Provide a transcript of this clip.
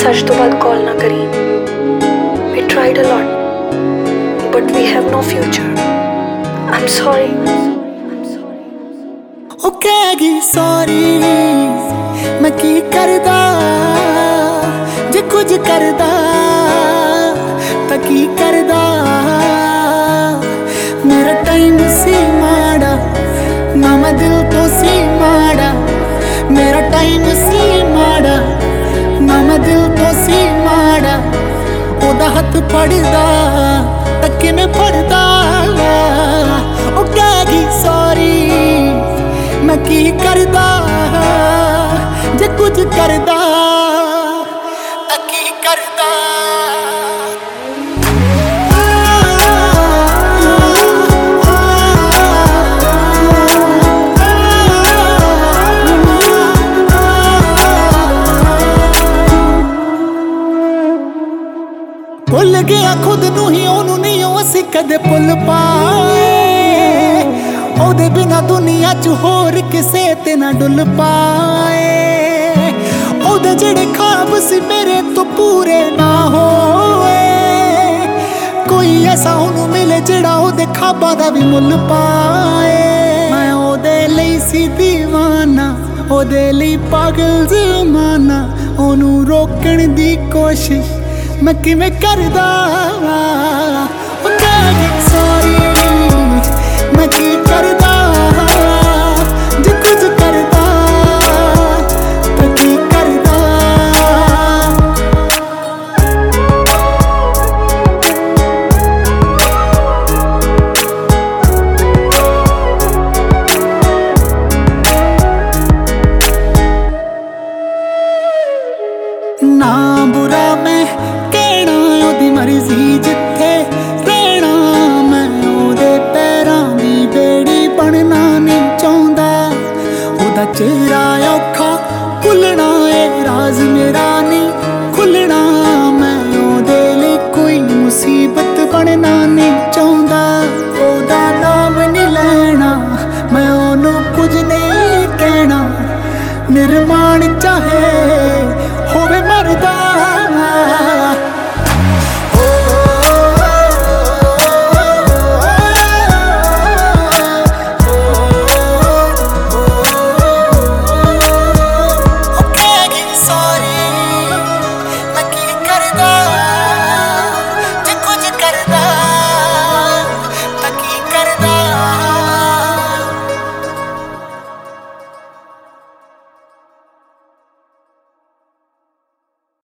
ਅੱਜ ਤੋਂ ਬਾਅਦ ਕਾਲ ਨਾ ਕਰੀ। We tried a lot, but we have no future. I'm sorry. ਉਹ ਕਹੇਗੀ ਸੌਰੀ ਮੈਂ ਕੀ ਕਰਦਾ, ਜੇ ਕੁਝ ਕਰਦਾ ਤਾਂ ਕੀ ਕਰਦਾ। ਮੇਰਾ ਟਾਈਮ ਸੀ ਮਾੜਾ, ਨਾ ਮੈਂ ਦਿਲ ਤੋਂ ਸੀ ਮਾੜਾ। ਮੇਰਾ ਟਾਈਮ ਸੀ ਮਾੜਾ, ਨਾ ਮੈਂ ਦਿਲ ਤੋਂ ਸੀ ਮਾੜਾ। ਉਹਦਾ ਹੱਥ ਫੜਦਾ ਤਾਂ ਕਿਵੇਂ ਫੜਦਾ। ਉਹ ਕਹੇਗੀ ਸੌਰੀ ਮੈਂ ਕੀ ਕਰਦਾ, ਜੇ ਕੁਝ ਕਰਦਾ ਤਾਂ ਕੀ ਕਰਦਾ। ਭੁੱਲ ਗਿਆ ਖੁਦ ਨੂੰ ਹੀ, ਉਹਨੂੰ ਨਹੀਂ ਅਸੀਂ ਕਦੇ ਭੁੱਲ ਪਾਏ। ਉਹਦੇ ਬਿਨਾ ਦੁਨੀਆ 'ਚ ਹੋਰ ਕਿਸੇ ਤੇ ਨਾ ਡੁੱਲ ਪਾਏ। ਉਹਦੇ ਜਿਹੜੇ ਖ਼ਾਬ ਸੀ ਮੇਰੇ ਤੋਂ ਪੂਰੇ ਨਾ ਹੋਏ। ਕੋਈ ਐਸਾ ਉਹਨੂੰ ਮਿਲੇ ਜਿਹੜਾ ਉਹਦੇ ਖ਼ਾਬਾਂ ਦਾ ਵੀ ਮੁੱਲ ਪਾਏ। ਮੈਂ ਉਹਦੇ ਲਈ ਸੀ ਦੀਵਾਨਾ, ਉਹਦੇ ਲਈ ਪਾਗਲ ਜ਼ਮਾਨਾ। ਉਹਨੂੰ ਰੋਕਣ ਦੀ ਕੋਸ਼ਿਸ਼ ਮੈਂ ਕਿਵੇਂ ਕਰਦਾ। ਉਹ ਕਹੇਗੀ ਸੌਰੀ ਮੈਂ ਕੀ ਕਰਦਾ, ਜੇ ਕੁਝ ਕਰਦਾ ਤਾਂ ਕੀ ਕਰਦਾ। ਨਾ ਬੁਰਾ ਮੈਂ ਕਹਿਣਾ, ਉਹਦੀ ਮਰਜ਼ੀ ਜਿੱਥੇ ਰਹਿਣਾ। ਮੈਂ ਉਹਦੇ ਪੈਰਾਂ ਦੀ ਬੇੜੀ ਬਣਨਾ ਨਹੀਂ ਚਾਹੁੰਦਾ। ਉਹਦਾ ਚਿਹਰਾ ਔਖਾ ਭੁੱਲਣਾ ਏ ਰਾਜ਼ ਮੇਰਾ ਨਹੀਂ ਖੁੱਲਣਾ। ਮੈਂ ਉਹਦੇ ਲਈ ਕੋਈ ਮੁਸੀਬਤ ਬਣਨਾ ਨਹੀਂ ਚਾਹੁੰਦਾ। ਉਹਦਾ ਨਾਮ ਨਹੀਂ ਲੈਣਾ, ਮੈਂ ਉਹਨੂੰ ਕੁਝ ਨਹੀਂ ਕਹਿਣਾ। ਨਿਰਮਾਣ ਚਾਹੇ